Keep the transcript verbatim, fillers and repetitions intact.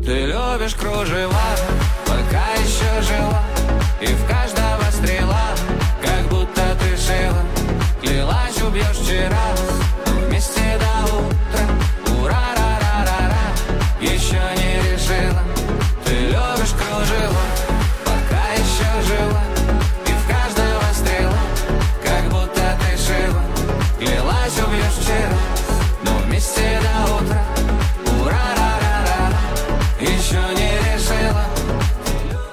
Ты любишь кружева, пока еще жила, и в каждого стрела, как будто ты шила. Клялась, убьешь вчера, вместе до утра. Ура-ра-ра-ра-ра, еще не решила. Ты любишь кружева, пока еще жила, и в каждого стрела, как будто ты шила. Клялась, убьешь вчера.